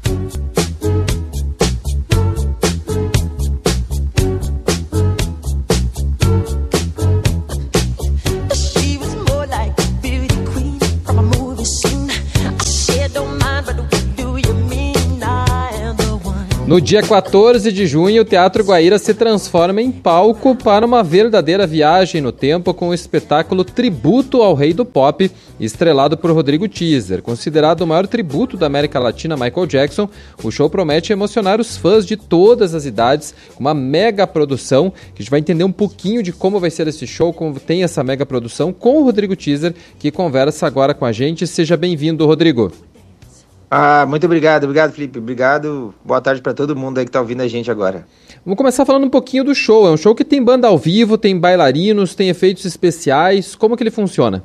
No dia 14 de junho, o Teatro Guaíra se transforma em palco para uma verdadeira viagem no tempo com o espetáculo Tributo ao Rei do Pop, estrelado por Rodrigo Teaser. Considerado o maior tributo da América Latina a Michael Jackson, o show promete emocionar os fãs de todas as idades, com uma mega produção, que a gente vai entender um pouquinho de como vai ser esse show, como tem essa mega produção, com o Rodrigo Teaser, que conversa agora com a gente. Seja bem-vindo, Rodrigo. Muito obrigado, Felipe, obrigado, boa tarde para todo mundo aí que tá ouvindo a gente agora. Vamos começar falando um pouquinho do show. É um show que tem banda ao vivo, tem bailarinos, tem efeitos especiais. Como que ele funciona?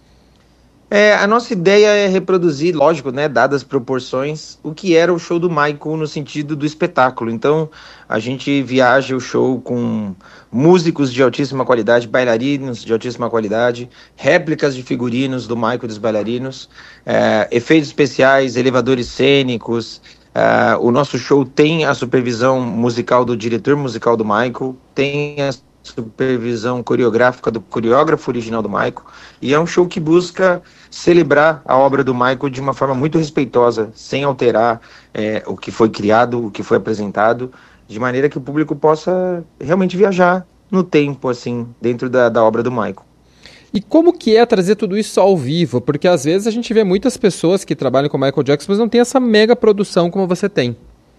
A nossa ideia é reproduzir, lógico, né, dadas as proporções, o que era o show do Michael no sentido do espetáculo. Então, a gente viaja o show com músicos de altíssima qualidade, bailarinos de altíssima qualidade, réplicas de figurinos do Michael e dos bailarinos, efeitos especiais, elevadores cênicos. O nosso show tem a supervisão musical do diretor musical do Michael, tem a supervisão coreográfica do coreógrafo original do Michael, e é um show que busca celebrar a obra do Michael de uma forma muito respeitosa, sem alterar o que foi criado, o que foi apresentado, de maneira que o público possa realmente viajar no tempo, assim, dentro da obra do Michael. E como que é trazer tudo isso ao vivo? Porque às vezes a gente vê muitas pessoas que trabalham com o Michael Jackson, mas não tem essa mega produção como você tem.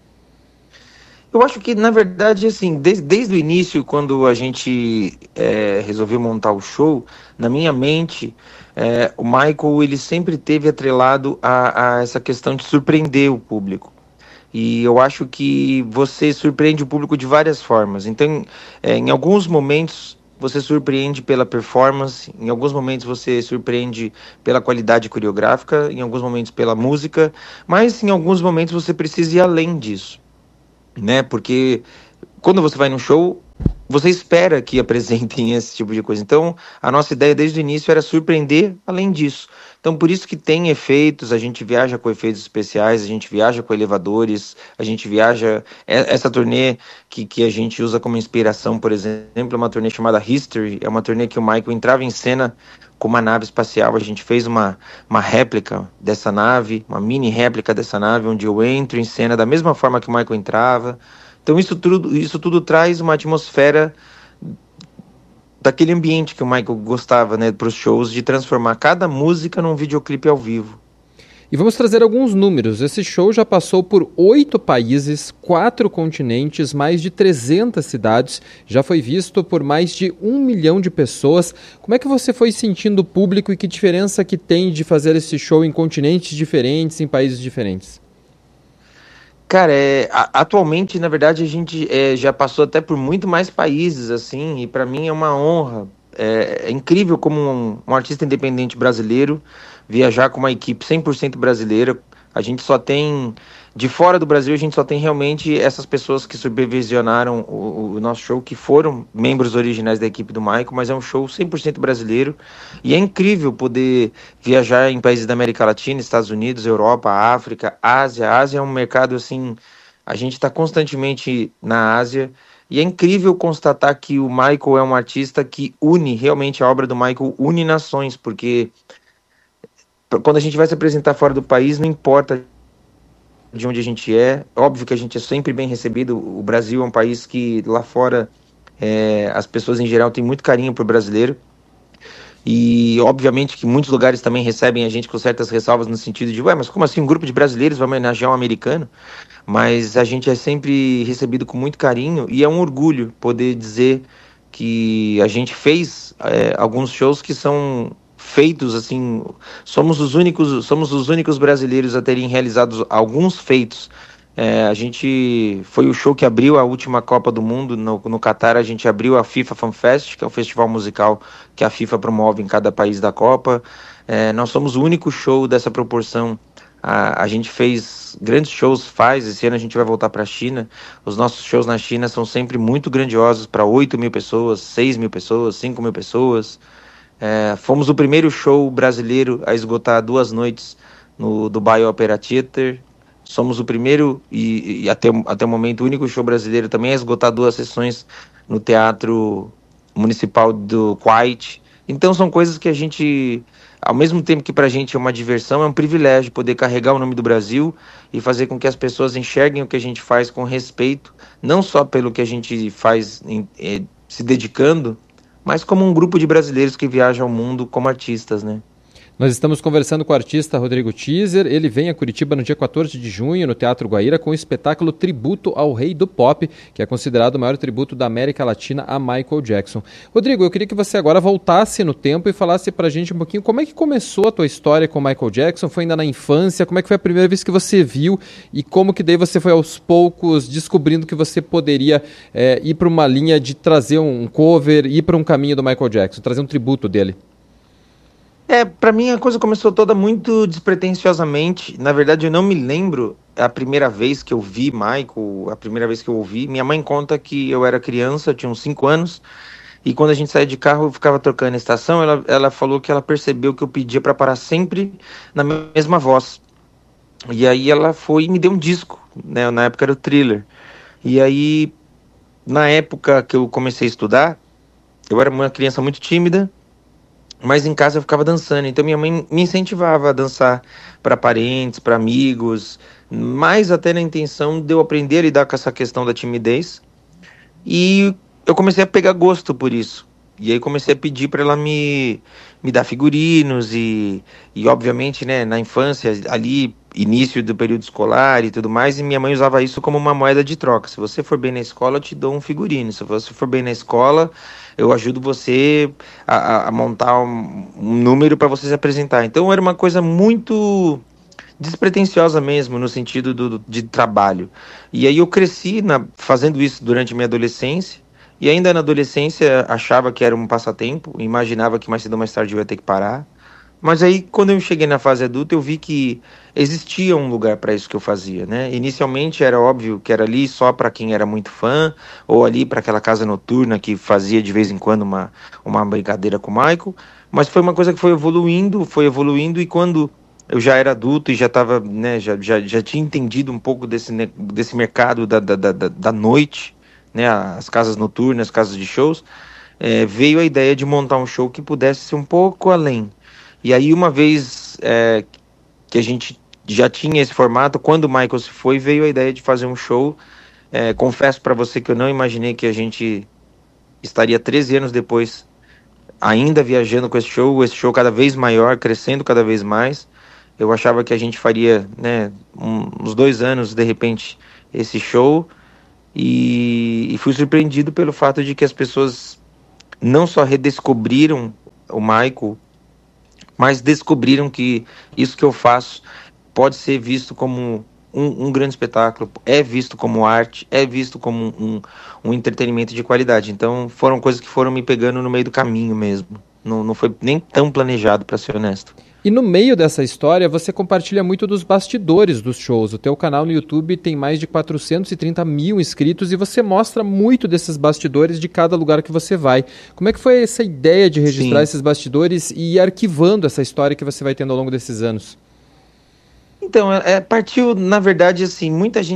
Eu acho que, na verdade, assim, desde o início, quando a gente resolveu montar o show, na minha mente, o Michael, ele sempre teve atrelado a essa questão de surpreender o público. E eu acho que você surpreende o público de várias formas. Então, em alguns momentos, você surpreende pela performance, em alguns momentos você surpreende pela qualidade coreográfica, em alguns momentos pela música, mas em alguns momentos você precisa ir além disso, né? Porque quando você vai num show, você espera que apresentem esse tipo de coisa. Então, a nossa ideia desde o início era surpreender além disso. Então, por isso que tem efeitos, a gente viaja com efeitos especiais, a gente viaja com elevadores, a gente viaja... Essa turnê que a gente usa como inspiração, por exemplo, é uma turnê chamada History, é uma turnê que o Michael entrava em cena com uma nave espacial. A gente fez uma réplica dessa nave, uma mini réplica dessa nave, onde eu entro em cena da mesma forma que o Michael entrava. Então isso tudo traz uma atmosfera daquele ambiente que o Michael gostava, né, para os shows, de transformar cada música num videoclipe ao vivo. E vamos trazer alguns números. Esse show já passou por 8 países, 4 continentes, mais de 300 cidades, já foi visto por mais de 1 milhão de pessoas. Como é que você foi sentindo o público e que diferença que tem de fazer esse show em continentes diferentes, em países diferentes? Cara, atualmente, na verdade, a gente já passou até por muito mais países, assim, e para mim é uma honra. É incrível como um artista independente brasileiro viajar com uma equipe 100% brasileira. A gente só tem, de fora do Brasil, a gente só tem realmente essas pessoas que supervisionaram o nosso show, que foram membros originais da equipe do Michael, mas é um show 100% brasileiro. E é incrível poder viajar em países da América Latina, Estados Unidos, Europa, África, Ásia. A Ásia é um mercado, assim, a gente está constantemente na Ásia. E é incrível constatar que o Michael é um artista que une, realmente a obra do Michael une nações, porque quando a gente vai se apresentar fora do país, não importa de onde a gente é, óbvio que a gente é sempre bem recebido. O Brasil é um país que lá fora as pessoas em geral têm muito carinho pro brasileiro, e obviamente que muitos lugares também recebem a gente com certas ressalvas no sentido de, mas como assim um grupo de brasileiros vai homenagear um americano? Mas a gente é sempre recebido com muito carinho, e é um orgulho poder dizer que a gente fez alguns shows que são feitos, assim, somos os únicos brasileiros a terem realizado alguns feitos. A gente foi o show que abriu a última Copa do Mundo no Catar. A gente abriu a FIFA Fan Fest, que é o festival musical que a FIFA promove em cada país da Copa. Nós somos o único show dessa proporção. A gente fez grandes shows, esse ano a gente vai voltar para a China. Os nossos shows na China são sempre muito grandiosos, para 8 mil pessoas, 6 mil pessoas, 5 mil pessoas. Fomos o primeiro show brasileiro a esgotar 2 noites no Dubai Opera Theatre. Somos o primeiro e até o momento o único show brasileiro também a esgotar 2 sessões no Teatro Municipal do Kuwait. Então são coisas que a gente, ao mesmo tempo que pra gente é uma diversão, é um privilégio poder carregar o nome do Brasil e fazer com que as pessoas enxerguem o que a gente faz com respeito, não só pelo que a gente faz se dedicando, mas como um grupo de brasileiros que viajam ao mundo como artistas, né? Nós estamos conversando com o artista Rodrigo Teaser. Ele vem a Curitiba no dia 14 de junho, no Teatro Guaíra, com o espetáculo Tributo ao Rei do Pop, que é considerado o maior tributo da América Latina a Michael Jackson. Rodrigo, eu queria que você agora voltasse no tempo e falasse pra gente um pouquinho como é que começou a tua história com o Michael Jackson. Foi ainda na infância? Como é que foi a primeira vez que você viu? E como que daí você foi aos poucos descobrindo que você poderia ir para uma linha de trazer um cover, ir para um caminho do Michael Jackson, trazer um tributo dele? Pra mim a coisa começou toda muito despretensiosamente. Na verdade, eu não me lembro a primeira vez que eu vi Michael, a primeira vez que eu ouvi. Minha mãe conta que eu era criança, eu tinha uns 5 anos, e quando a gente saía de carro, eu ficava trocando a estação. Ela falou que ela percebeu que eu pedia para parar sempre na mesma voz. E aí ela foi e me deu um disco, né? Na época era o Thriller. E aí, na época que eu comecei a estudar, eu era uma criança muito tímida, mas em casa eu ficava dançando. Então minha mãe me incentivava a dançar para parentes, para amigos, mais até na intenção de eu aprender a lidar com essa questão da timidez. E eu comecei a pegar gosto por isso. E aí comecei a pedir para ela me dar figurinos e obviamente, né, na infância, ali, início do período escolar e tudo mais, e minha mãe usava isso como uma moeda de troca. Se você for bem na escola, eu te dou um figurino. Se você for bem na escola, eu ajudo você a montar um número para você se apresentar. Então era uma coisa muito despretensiosa mesmo, no sentido de trabalho. E aí eu cresci fazendo isso durante minha adolescência, e ainda na adolescência achava que era um passatempo, imaginava que mais cedo ou mais tarde eu ia ter que parar. Mas aí, quando eu cheguei na fase adulta, eu vi que existia um lugar para isso que eu fazia, né? Inicialmente era óbvio que era ali só para quem era muito fã, ou ali para aquela casa noturna que fazia de vez em quando uma brincadeira com o Michael, mas foi uma coisa que foi evoluindo, e quando eu já era adulto e já estava, né, já tinha entendido um pouco desse mercado da noite, né, as casas noturnas, as casas de shows, veio a ideia de montar um show que pudesse ser um pouco além. E aí, uma vez que a gente já tinha esse formato, quando o Michael se foi, veio a ideia de fazer um show. Confesso para você que eu não imaginei que a gente estaria 13 anos depois ainda viajando com esse show cada vez maior, crescendo cada vez mais. Eu achava que a gente faria, né, uns 2 anos, de repente, esse show, e fui surpreendido pelo fato de que as pessoas não só redescobriram o Michael, mas descobriram que isso que eu faço pode ser visto como um grande espetáculo, é visto como arte, é visto como um entretenimento de qualidade. Então foram coisas que foram me pegando no meio do caminho mesmo. Não foi nem tão planejado, para ser honesto. E no meio dessa história, você compartilha muito dos bastidores dos shows. O teu canal no YouTube tem mais de 430 mil inscritos e você mostra muito desses bastidores de cada lugar que você vai. Como é que foi essa ideia de registrar Sim. esses bastidores e ir arquivando essa história que você vai tendo ao longo desses anos? Então, partiu, na verdade, assim,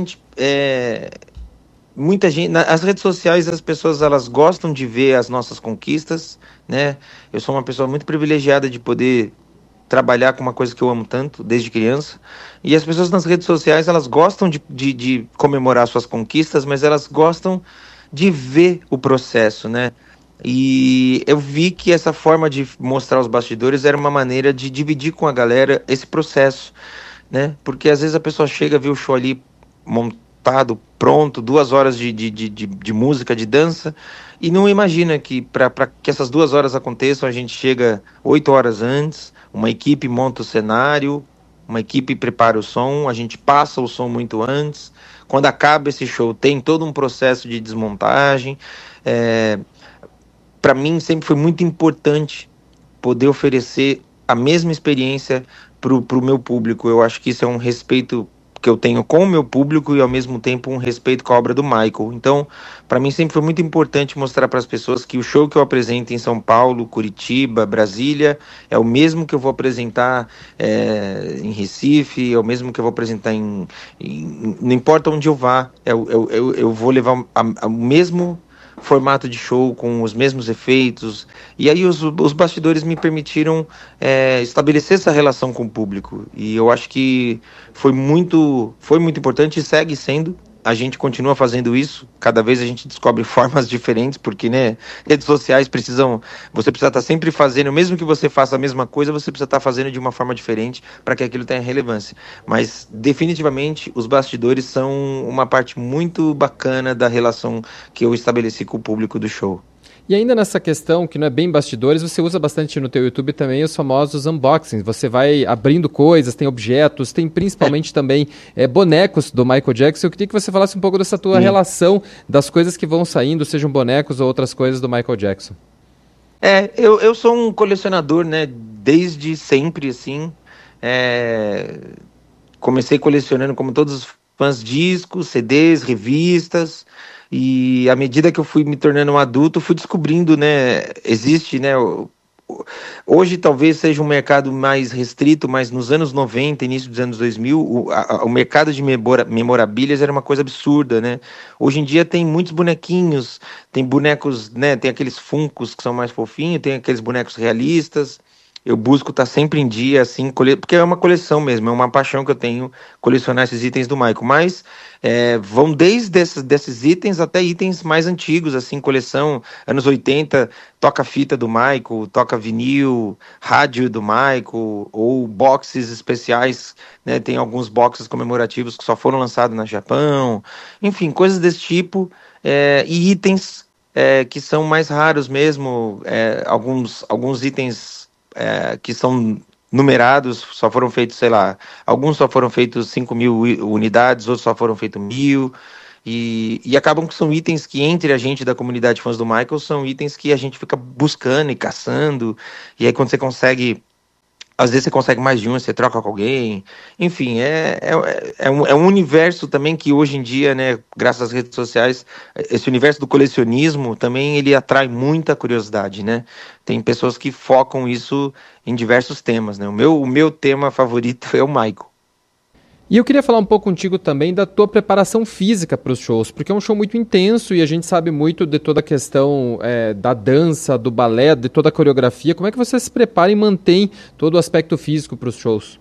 muita gente, as redes sociais, as pessoas, elas gostam de ver as nossas conquistas, né? Eu sou uma pessoa muito privilegiada de poder trabalhar com uma coisa que eu amo tanto, desde criança. E as pessoas nas redes sociais, elas gostam de comemorar suas conquistas, mas elas gostam de ver o processo, né? E eu vi que essa forma de mostrar os bastidores era uma maneira de dividir com a galera esse processo, né? Porque às vezes a pessoa chega, vê o show ali montado, pronto, 2 horas de música, de dança, e não imagina que para que essas 2 horas aconteçam, a gente chega 8 horas antes, uma equipe monta o cenário, uma equipe prepara o som, a gente passa o som muito antes. Quando acaba esse show, tem todo um processo de desmontagem. Para mim, sempre foi muito importante poder oferecer a mesma experiência para o meu público. Eu acho que isso é um respeito que eu tenho com o meu público e ao mesmo tempo um respeito com a obra do Michael. Então, para mim sempre foi muito importante mostrar para as pessoas que o show que eu apresento em São Paulo, Curitiba, Brasília, é o mesmo que eu vou apresentar em Recife, é o mesmo que eu vou apresentar não importa onde eu vá, eu vou levar o mesmo formato de show, com os mesmos efeitos. E aí os bastidores me permitiram estabelecer essa relação com o público. E eu acho que foi muito importante e segue sendo. A gente continua fazendo isso, cada vez a gente descobre formas diferentes, porque, né, redes sociais você precisa estar sempre fazendo, mesmo que você faça a mesma coisa, você precisa estar fazendo de uma forma diferente para que aquilo tenha relevância. Mas, definitivamente, os bastidores são uma parte muito bacana da relação que eu estabeleci com o público do show. E ainda nessa questão, que não é bem bastidores, você usa bastante no teu YouTube também os famosos unboxings. Você vai abrindo coisas, tem objetos, tem principalmente também bonecos do Michael Jackson. Eu queria que você falasse um pouco dessa tua relação das coisas que vão saindo, sejam bonecos ou outras coisas do Michael Jackson. Eu sou um colecionador, né, desde sempre, assim. Comecei colecionando, como todos os fãs, discos, CDs, revistas, e à medida que eu fui me tornando um adulto, fui descobrindo, né, existe, né, hoje talvez seja um mercado mais restrito, mas nos anos 90, início dos anos 2000, o mercado de memorabilias era uma coisa absurda, né? Hoje em dia tem muitos bonequinhos, tem bonecos, né, tem aqueles Funkos que são mais fofinhos, tem aqueles bonecos realistas. Eu busco estar sempre em dia, assim, porque é uma coleção mesmo, é uma paixão que eu tenho colecionar esses itens do Michael. Mas vão desde desses itens até itens mais antigos, assim, coleção anos 80, toca-fita do Michael, toca vinil, rádio do Michael, ou boxes especiais, né? Tem alguns boxes comemorativos que só foram lançados no Japão, enfim, coisas desse tipo, e itens que são mais raros mesmo, alguns itens que são numerados, só foram feitos, sei lá, alguns só foram feitos 5.000 unidades, outros só foram feitos 1.000, e acabam que são itens que entre a gente da comunidade fãs do Michael, são itens que a gente fica buscando e caçando, e aí quando você consegue, às vezes você consegue mais de um, você troca com alguém, enfim, é um universo também que hoje em dia, né, graças às redes sociais, esse universo do colecionismo também ele atrai muita curiosidade, né? Tem pessoas que focam isso em diversos temas, né? O meu tema favorito é o Michael. E eu queria falar um pouco contigo também da tua preparação física para os shows, porque é um show muito intenso e a gente sabe muito de toda a questão da dança, do balé, de toda a coreografia. Como é que você se prepara e mantém todo o aspecto físico para os shows?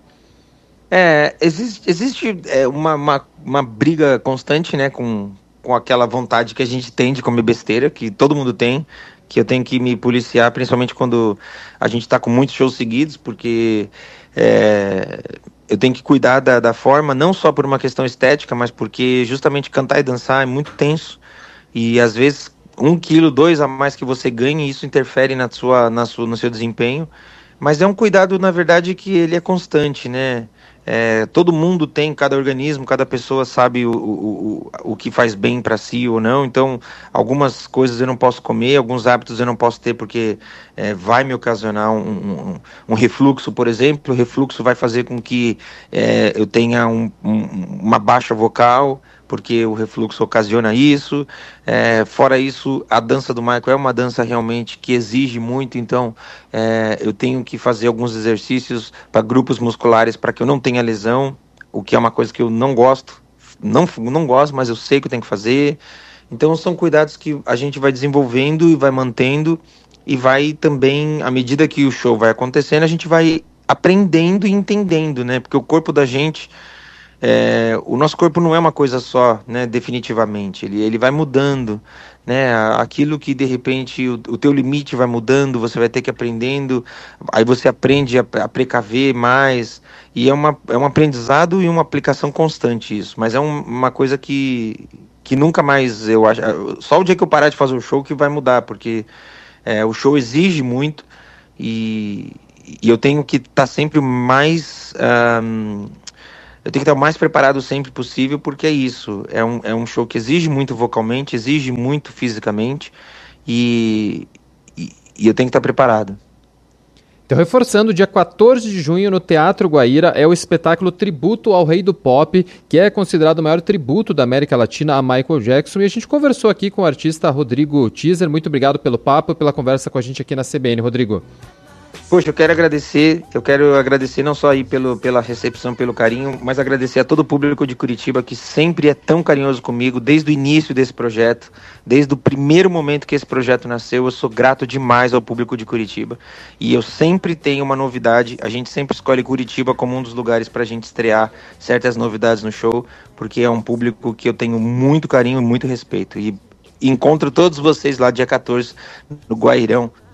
Existe uma briga constante, né, com aquela vontade que a gente tem de comer besteira, que todo mundo tem, que eu tenho que me policiar, principalmente quando a gente está com muitos shows seguidos, porque eu tenho que cuidar da forma, não só por uma questão estética, mas porque justamente cantar e dançar é muito tenso, e às vezes 1 quilo, 2 a mais que você ganha, e isso interfere no seu desempenho, mas é um cuidado, na verdade, que ele é constante, né? Todo mundo tem, cada organismo, cada pessoa sabe o que faz bem para si ou não. Então, algumas coisas eu não posso comer, alguns hábitos eu não posso ter porque vai me ocasionar um refluxo, por exemplo. O refluxo vai fazer com que eu tenha uma baixa vocal, porque o refluxo ocasiona isso. Fora isso, a dança do Michael é uma dança realmente que exige muito, então eu tenho que fazer alguns exercícios para grupos musculares para que eu não tenha lesão, o que é uma coisa que eu não gosto, não gosto, mas eu sei que eu tenho que fazer. Então são cuidados que a gente vai desenvolvendo e vai mantendo, e vai também, à medida que o show vai acontecendo, a gente vai aprendendo e entendendo, né? Porque o corpo da gente, o nosso corpo não é uma coisa só, né, definitivamente, ele vai mudando, né, aquilo que de repente o teu limite vai mudando, você vai ter que ir aprendendo, aí você aprende a precaver mais, e é um aprendizado e uma aplicação constante isso, mas uma coisa que nunca mais, eu acho, só o dia que eu parar de fazer o show que vai mudar, porque o show exige muito, e, e eu tenho que estar sempre mais... eu tenho que estar o mais preparado sempre possível, porque é isso. É um show que exige muito vocalmente, exige muito fisicamente, e eu tenho que estar preparado. Então, reforçando, dia 14 de junho no Teatro Guaíra é o espetáculo Tributo ao Rei do Pop, que é considerado o maior tributo da América Latina a Michael Jackson. E a gente conversou aqui com o artista Rodrigo Teaser. Muito obrigado pelo papo e pela conversa com a gente aqui na CBN, Rodrigo. Poxa, eu quero agradecer não só aí pela recepção, pelo carinho, mas agradecer a todo o público de Curitiba que sempre é tão carinhoso comigo, desde o início desse projeto, desde o primeiro momento que esse projeto nasceu. Eu sou grato demais ao público de Curitiba, e eu sempre tenho uma novidade. A gente sempre escolhe Curitiba como um dos lugares para a gente estrear certas novidades no show, porque é um público que eu tenho muito carinho e muito respeito, e encontro todos vocês lá dia 14 no Guairão,